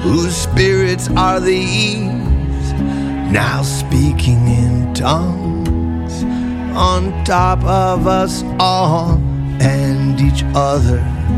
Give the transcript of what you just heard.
whose spirits are these, now speaking in tongues on top of us all and each other.